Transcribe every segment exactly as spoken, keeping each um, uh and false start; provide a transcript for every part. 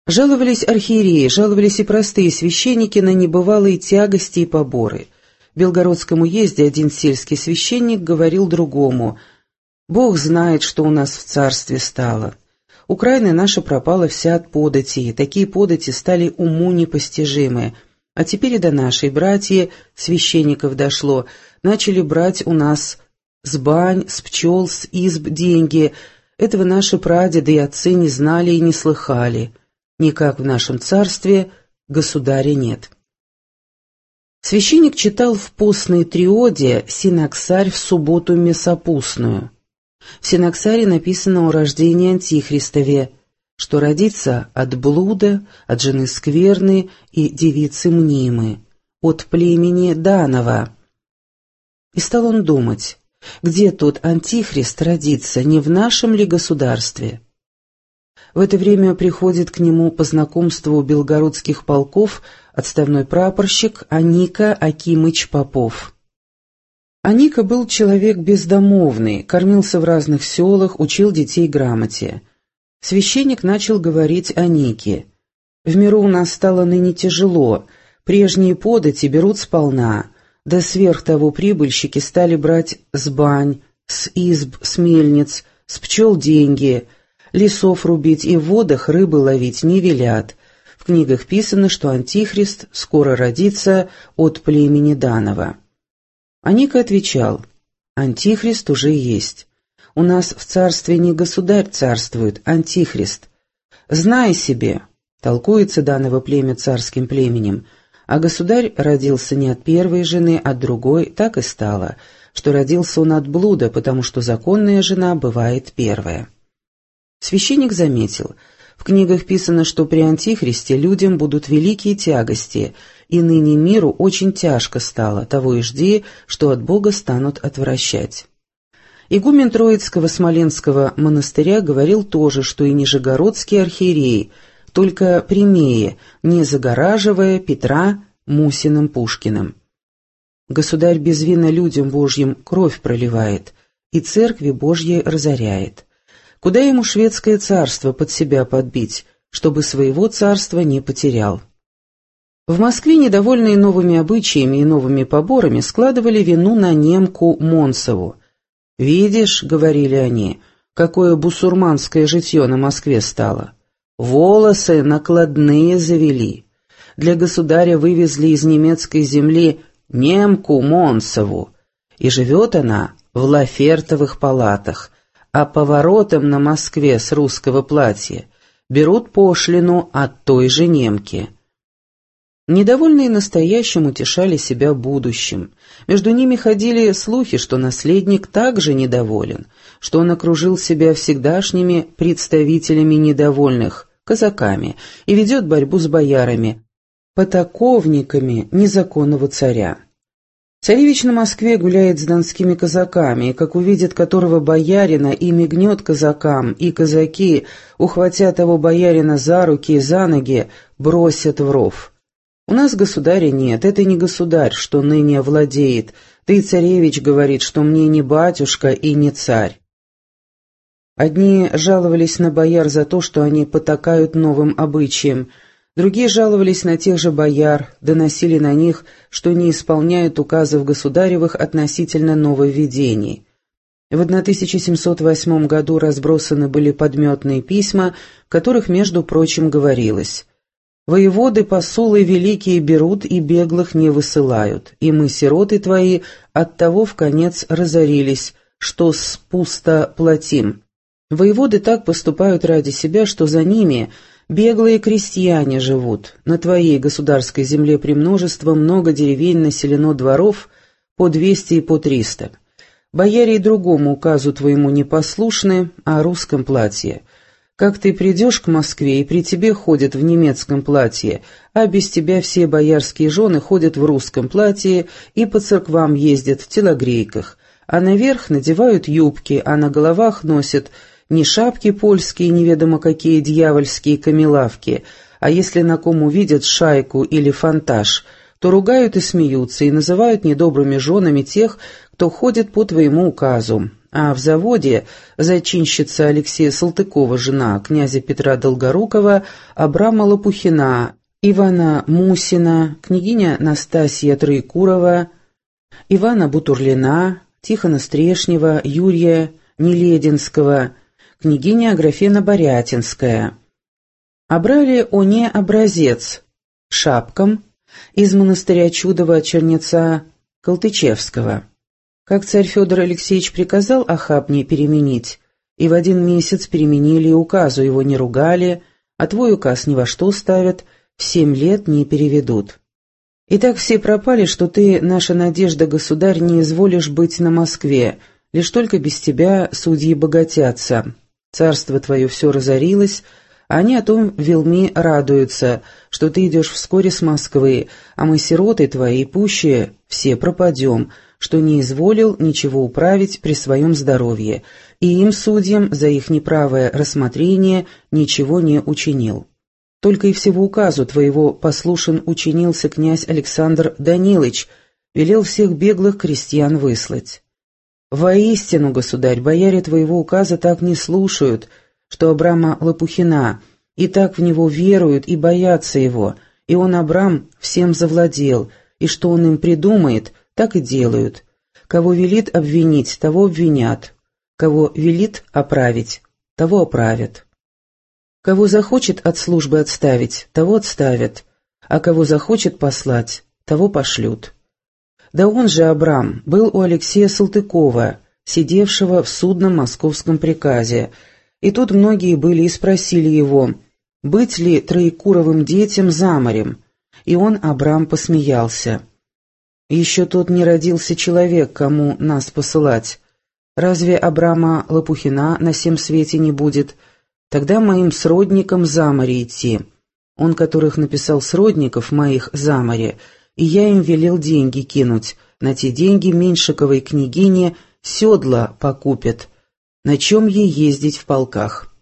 Жаловались архиереи, жаловались и простые священники на небывалые тягости и поборы. В Белгородском уезде один сельский священник говорил другому: «Бог знает, что у нас в царстве стало. Украина наша пропала вся от податей, такие подати стали уму непостижимы. А теперь и до нашей братьи, священников дошло, начали брать у нас с бань, с пчел, с изб деньги. Этого наши прадеды и отцы не знали и не слыхали. Никак в нашем царстве государя нет». Священник читал в постной триоде «Синаксарь в субботу месопустную». В Синаксаре написано о рождении Антихристове, что родится от блуда, от жены скверны и девицы мнимы, от племени Данова. И стал он думать, где тот Антихрист родится, не в нашем ли государстве? В это время приходит к нему по знакомству белгородских полков отставной прапорщик Аника Акимыч Попов. Аника был человек бездомовный, кормился в разных селах, учил детей грамоте. Священник начал говорить Анике: «В миру у нас стало ныне тяжело, прежние подати берут сполна, да сверх того прибыльщики стали брать с бань, с изб, с мельниц, с пчел деньги, лесов рубить и в водах рыбы ловить не велят. В книгах писано, что Антихрист скоро родится от племени Данова». Аника отвечал: «Антихрист уже есть. У нас в царстве не государь царствует, Антихрист. Знай себе, толкуется Даново племя царским племенем, а государь родился не от первой жены, а от другой, так и стало, что родился он от блуда, потому что законная жена бывает первая». Священник заметил: в книгах писано, что при Антихристе людям будут великие тягости, и ныне миру очень тяжко стало, того и жди, что от Бога станут отвращать. Игумен Троицкого Смоленского монастыря говорил тоже, что и нижегородские архиереи, только прямее, не загораживая Петра Мусиным Пушкиным. Государь безвинно людям Божьим кровь проливает и церкви Божьей разоряет. Куда ему шведское царство под себя подбить, чтобы своего царства не потерял? В Москве, недовольные новыми обычаями и новыми поборами, складывали вину на немку Монсову. «Видишь, — говорили они, — какое бусурманское житье на Москве стало. Волосы накладные завели. Для государя вывезли из немецкой земли немку Монсову, и живет она в лафертовых палатах, а поворотом на Москве с русского платья берут пошлину от той же немки». Недовольные настоящим утешали себя будущим. Между ними ходили слухи, что наследник также недоволен, что он окружил себя всегдашними представителями недовольных, казаками, и ведет борьбу с боярами, потаковниками незаконного царя. Царевич на Москве гуляет с донскими казаками, и как увидит которого боярина, и мигнет казакам, и казаки, ухватя того боярина за руки и за ноги, бросят в ров. У нас государя нет, это не государь, что ныне владеет, да и царевич говорит, что мне не батюшка и не царь. Одни жаловались на бояр за то, что они потакают новым обычаям, другие жаловались на тех же бояр, доносили на них, что не исполняют указов государевых относительно нововведений. В тысяча семьсот восьмом году разбросаны были подметные письма, в которых, между прочим, говорилось: «Воеводы посулы великие берут и беглых не высылают, и мы, сироты твои, оттого вконец разорились, что спусто платим. Воеводы так поступают ради себя, что за ними беглые крестьяне живут. На твоей государской земле премножество много деревень населено дворов по двести и по триста. Бояре и другому указу твоему не послушны, а о русском платье. Как ты придешь к Москве, и при тебе ходят в немецком платье, а без тебя все боярские жены ходят в русском платье и по церквам ездят в телогрейках, а наверх надевают юбки, а на головах носят не шапки польские, неведомо какие дьявольские камелавки, а если на ком увидят шайку или фантаж, то ругают и смеются, и называют недобрыми женами тех, кто ходит по твоему указу. а в заводе зачинщица Алексея Салтыкова, жена князя Петра Долгорукова, Абрама Лопухина, Ивана Мусина, княгиня Настасья Троекурова, Ивана Бутурлина, Тихона Стрешнева, Юрия Нелединского, княгиня Аграфена Борятинская. А брали они образец шапкам из монастыря Чудова Чернеца Колтычевского. Как царь Федор Алексеевич приказал охапни переменить, и в один месяц переменили, и указу его не ругали, а твой указ ни во что ставят, в семь лет не переведут. И так все пропали, что ты, наша надежда, государь, не изволишь быть на Москве, лишь только без тебя судьи богатятся. Царство твое все разорилось, а они о том велми радуются, что ты идешь вскоре с Москвы, а мы, сироты твои, пущие, все пропадем, что не изволил ничего управить при своем здоровье, и им, судьям, за их неправое рассмотрение ничего не учинил. Только и всего указу твоего послушен учинился князь Александр Данилыч, велел всех беглых крестьян выслать. Воистину, государь, бояре твоего указа так не слушают, что Абрама Лопухина, и так в него веруют и боятся его, и он, Абрам, всем завладел, и что он им придумает, так и делают. Кого велит обвинить, того обвинят, кого велит оправить, того оправят. Кого захочет от службы отставить, того отставят, а кого захочет послать, того пошлют. Да он же, Абрам, был у Алексея Салтыкова, сидевшего в судном московском приказе, и тут многие были и спросили его, быть ли Троекуровым детям за морем, и он, Абрам, посмеялся. Еще тот не родился человек, кому нас посылать. Разве Абрама Лопухина на сем свете не будет? Тогда моим сродникам за море идти. Он, которых написал сродников моих за море, и я им велел деньги кинуть. На те деньги Меньшиковой княгине седла покупят, на чем ей ездить в полках.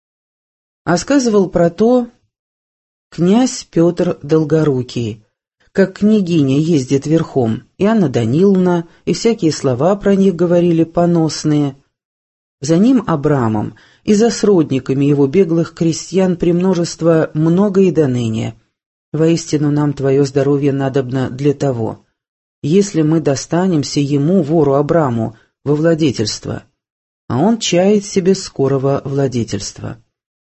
А сказывал про то князь Петр Долгорукий, как княгиня ездит верхом, и Анна Даниловна, и всякие слова про них говорили поносные. За ним, Абрамом, и за сродниками его беглых крестьян премножество много и доныне. Воистину нам твое здоровье надобно для того, если мы достанемся ему, вору Абраму, во владетельство, а он чает себе скорого владетельства.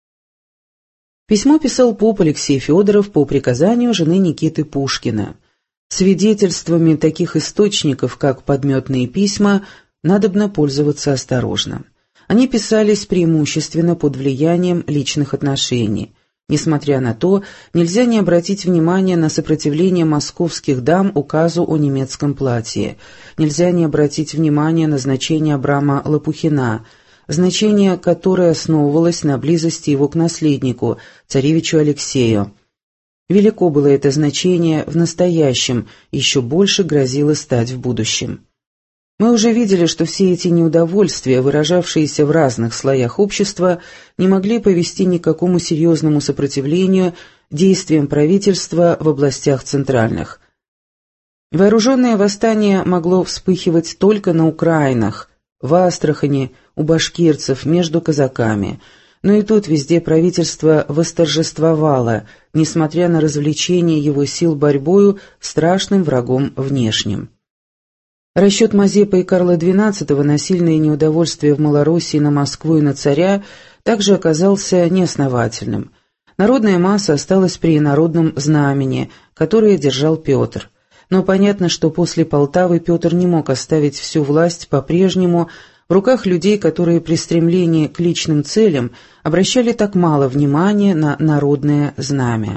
Письмо писал поп Алексей Федоров по приказанию жены Никиты Пушкина. Свидетельствами таких источников, как подметные письма, надобно пользоваться осторожно. Они писались преимущественно под влиянием личных отношений. Несмотря на то, нельзя не обратить внимания на сопротивление московских дам указу о немецком платье. Нельзя не обратить внимания на значение Абрама Лопухина, значение которое основывалось на близости его к наследнику, царевичу Алексею. Велико было это значение в настоящем, еще больше грозило стать в будущем. Мы уже видели, что все эти неудовольствия, выражавшиеся в разных слоях общества, не могли повести ни к какому серьезному сопротивлению действиям правительства в областях центральных. Вооруженное восстание могло вспыхивать только на Украинах, в Астрахани, у башкирцев, между казаками, но и тут везде правительство восторжествовало, несмотря на развлечение его сил борьбою с страшным врагом внешним. Расчет Мазепы и Карла двенадцатого на сильное неудовольствие в Малороссии на Москву и на царя также оказался неосновательным. Народная масса осталась при народном знамени, которое держал Петр. Но понятно, что после Полтавы Петр не мог оставить всю власть по-прежнему в руках людей, которые при стремлении к личным целям обращали так мало внимания на народное знамя.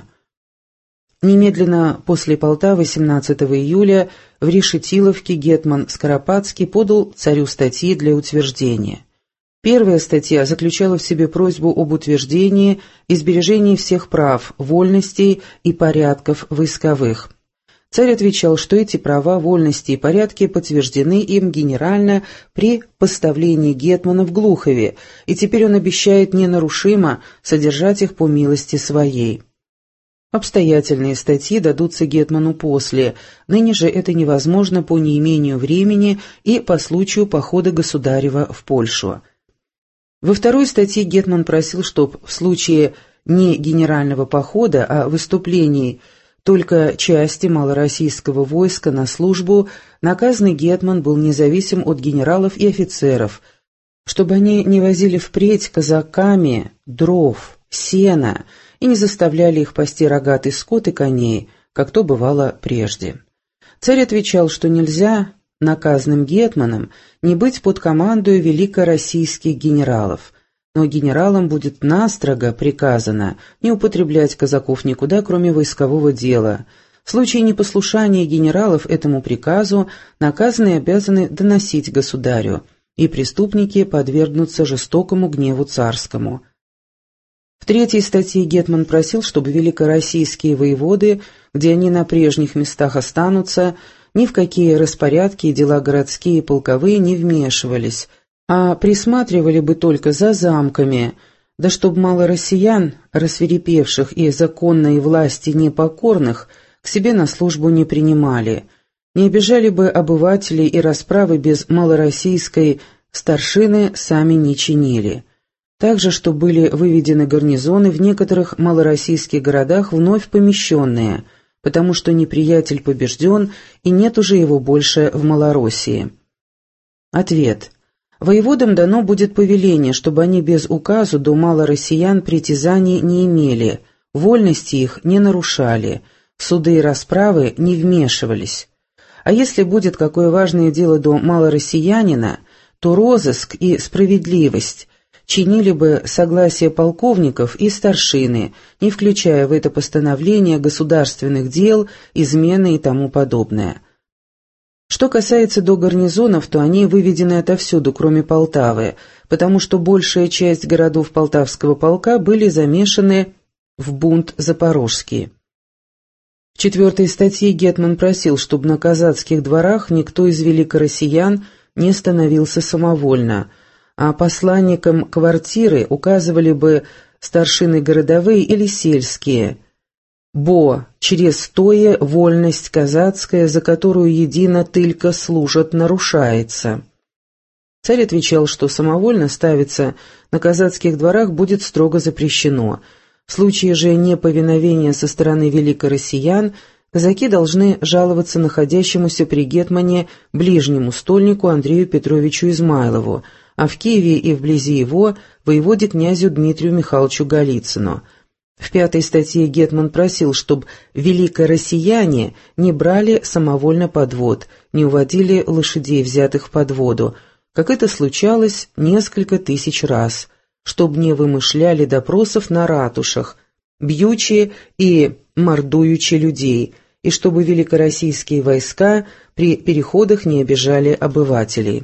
Немедленно после Полтавы, семнадцатого июля, в Решетиловке гетман Скоропадский подал царю статьи для утверждения. Первая статья заключала в себе просьбу об утверждении и сбережении всех прав, вольностей и порядков войсковых. Царь отвечал, что эти права, вольности и порядки подтверждены им генерально при поставлении гетмана в Глухове, и теперь он обещает ненарушимо содержать их по милости своей. Обстоятельные статьи дадутся гетману после, ныне же это невозможно по неимению времени и по случаю похода государева в Польшу. Во второй статье гетман просил, чтоб в случае не генерального похода, а выступлений только части малороссийского войска на службу, наказанный гетман был независим от генералов и офицеров, чтобы они не возили впредь казаками дров, сена и не заставляли их пасти рогатый скот и коней, как то бывало прежде. Царь отвечал, что нельзя наказанным гетманом не быть под командою великороссийских генералов, но генералам будет настрого приказано не употреблять казаков никуда, кроме войскового дела. В случае непослушания генералов этому приказу наказанные обязаны доносить государю, и преступники подвергнутся жестокому гневу царскому. В третьей статье гетман просил, чтобы великороссийские воеводы, где они на прежних местах останутся, ни в какие распорядки и дела городские и полковые не вмешивались, а присматривали бы только за замками, да чтоб мало россиян, рассвирепевших и законной власти непокорных, к себе на службу не принимали, не обижали бы обывателей и расправы без малороссийской старшины сами не чинили. Также, что были выведены гарнизоны в некоторых малороссийских городах, вновь помещенные, потому что неприятель побежден и нет уже его больше в Малороссии. Ответ. Воеводам дано будет повеление, чтобы они без указу до малороссиян притязаний не имели, вольности их не нарушали, в суды и расправы не вмешивались. А если будет какое важное дело до малороссиянина, то розыск и справедливость чинили бы согласие полковников и старшины, не включая в это постановление государственных дел, измены и тому подобное. Что касается до гарнизонов, то они выведены отовсюду, кроме Полтавы, потому что большая часть городов Полтавского полка были замешаны в бунт запорожский. В четвертой статье гетман просил, чтобы на казацких дворах никто из великороссиян не становился самовольно, а посланникам квартиры указывали бы старшины городовые или сельские, бо через тое вольность казацкая, за которую едино только служат, нарушается. Царь отвечал, что самовольно ставиться на казацких дворах будет строго запрещено. В случае же неповиновения со стороны великороссиян казаки должны жаловаться находящемуся при гетмане ближнему стольнику Андрею Петровичу Измайлову, а в Киеве и вблизи его воеводе князю Дмитрию Михайловичу Голицыну. В пятой статье гетман просил, чтобы великороссияне не брали самовольно подвод, не уводили лошадей, взятых в подводу, как это случалось несколько тысяч раз, чтобы не вымышляли допросов на ратушах, бьючи и мордуючи людей, и чтобы великороссийские войска при переходах не обижали обывателей.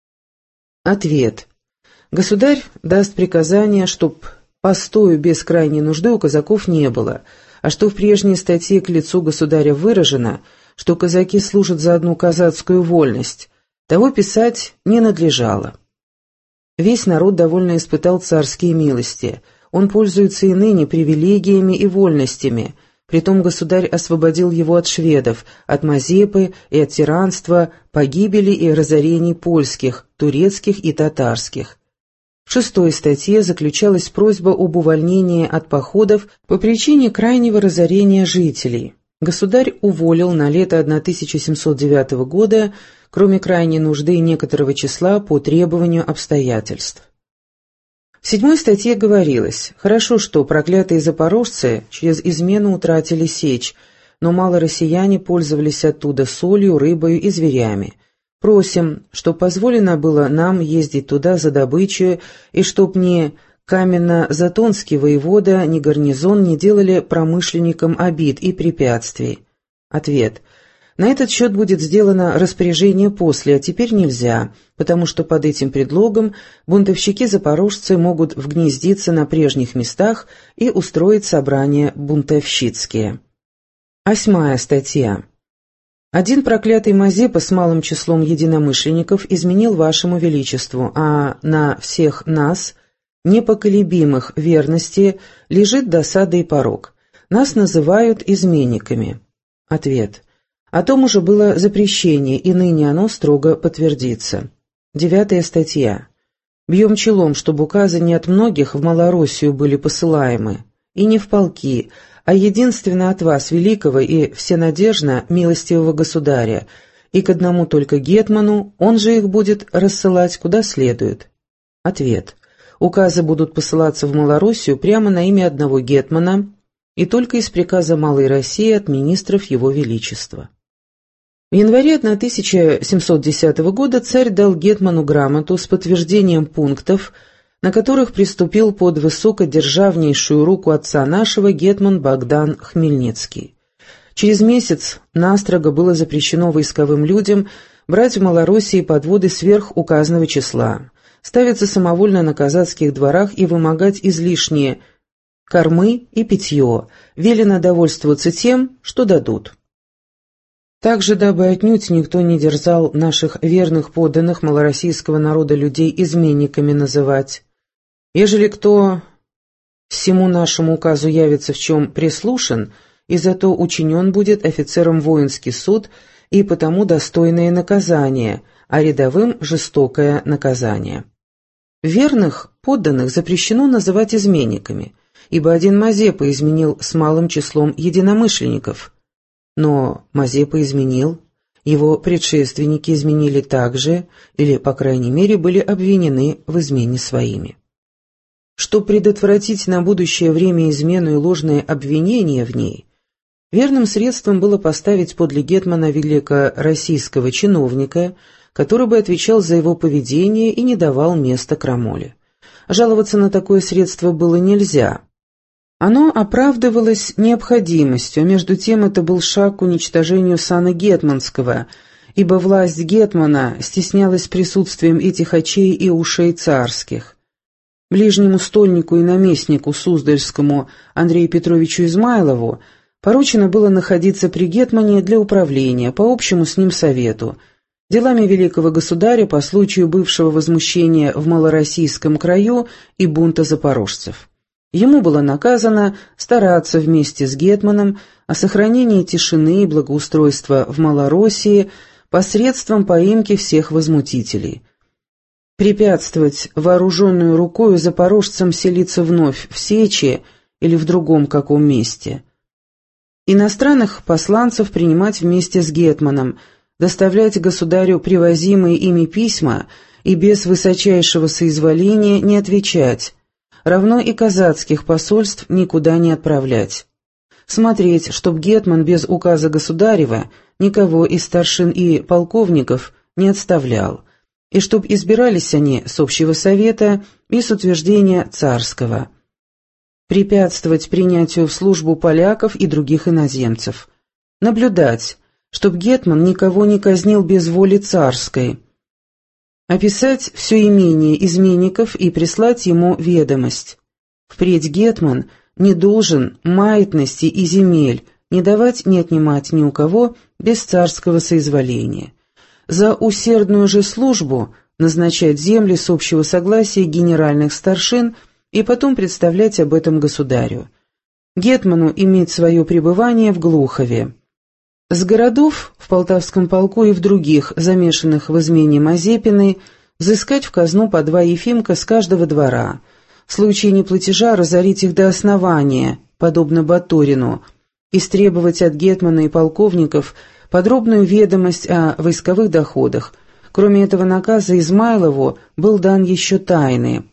Ответ. Государь даст приказание, чтоб постою без крайней нужды у казаков не было, а что в прежней статье к лицу государя выражено, что казаки служат за одну казацкую вольность, того писать не надлежало. Весь народ довольно испытал царские милости, он пользуется и ныне привилегиями и вольностями, притом государь освободил его от шведов, от Мазепы и от тиранства, погибели и разорений польских, турецких и татарских. В шестой статье заключалась просьба об увольнении от походов по причине крайнего разорения жителей. Государь уволил на лето тысяча семьсот девятого года, кроме крайней нужды, некоторого числа по требованию обстоятельств. В седьмой статье говорилось: «Хорошо, что проклятые запорожцы через измену утратили сечь, но малороссияне пользовались оттуда солью, рыбою и зверями. Просим, чтоб позволено было нам ездить туда за добычей, и чтоб ни каменно-затонский воевода, ни гарнизон не делали промышленникам обид и препятствий». Ответ. На этот счет будет сделано распоряжение после, а теперь нельзя, потому что под этим предлогом бунтовщики-запорожцы могут вгнездиться на прежних местах и устроить собрания бунтовщицкие. Восьмая статья. Один проклятый Мазепа с малым числом единомышленников изменил вашему величеству, а на всех нас, непоколебимых верности, лежит досада и порок. Нас называют изменниками. Ответ. О том уже было запрещение, и ныне оно строго подтвердится. Девятая статья. Бьем челом, чтобы указы не от многих в Малороссию были посылаемы, и не в полки, а единственно от вас, великого и всенадежно милостивого государя, и к одному только гетману, он же их будет рассылать куда следует. Ответ. Указы будут посылаться в Малороссию прямо на имя одного гетмана и только из приказа Малой России от министров Его Величества. В январе тысяча семьсот десятого года царь дал гетману грамоту с подтверждением пунктов, на которых приступил под высокодержавнейшую руку отца нашего гетман Богдан Хмельницкий. Через месяц настрого было запрещено войсковым людям брать в Малороссии подводы сверх указанного числа, ставиться самовольно на казацких дворах и вымогать излишние кормы и питье, велено довольствоваться тем, что дадут. Также, дабы отнюдь никто не дерзал наших верных подданных малороссийского народа людей изменниками называть, ежели кто всему нашему указу явится в чем прислушан, и зато учинен будет офицером воинский суд и потому достойное наказание, а рядовым жестокое наказание. Верных подданных запрещено называть изменниками, ибо один Мазепа изменил с малым числом единомышленников. Но Мазепа изменил, его предшественники изменили также, или, по крайней мере, были обвинены в измене своими. Чтобы предотвратить на будущее время измену и ложные обвинения в ней, верным средством было поставить подле гетмана великороссийского чиновника, который бы отвечал за его поведение и не давал места крамоле. Жаловаться на такое средство было нельзя. Оно оправдывалось необходимостью, а между тем это был шаг к уничтожению сана гетманского, ибо власть гетмана стеснялась присутствием этих очей и ушей царских. Ближнему стольнику и наместнику Суздальскому Андрею Петровичу Измайлову поручено было находиться при гетмане для управления, по общему с ним совету, делами великого государя по случаю бывшего возмущения в малороссийском краю и бунта запорожцев. Ему было наказано стараться вместе с гетманом о сохранении тишины и благоустройства в Малороссии посредством поимки всех возмутителей, препятствовать вооруженную рукою запорожцам селиться вновь в Сечи или в другом каком месте, иностранных посланцев принимать вместе с гетманом, доставлять государю привозимые ими письма и без высочайшего соизволения не отвечать, равно и казацких посольств никуда не отправлять. Смотреть, чтоб гетман без указа государева никого из старшин и полковников не отставлял, и чтоб избирались они с общего совета и с утверждения царского. Препятствовать принятию в службу поляков и других иноземцев. Наблюдать, чтоб гетман никого не казнил без воли царской. Описать все имение изменников и прислать ему ведомость. Впредь гетман не должен маятности и земель не давать, не отнимать ни у кого без царского соизволения. За усердную же службу назначать земли с общего согласия генеральных старшин и потом представлять об этом государю. Гетману иметь свое пребывание в Глухове. С городов в Полтавском полку и в других, замешанных в измене Мазепиной, взыскать в казну по два ефимка с каждого двора, в случае неплатежа разорить их до основания, подобно Батурину, истребовать от гетмана и полковников подробную ведомость о войсковых доходах. Кроме этого наказа Измайлову был дан еще тайный.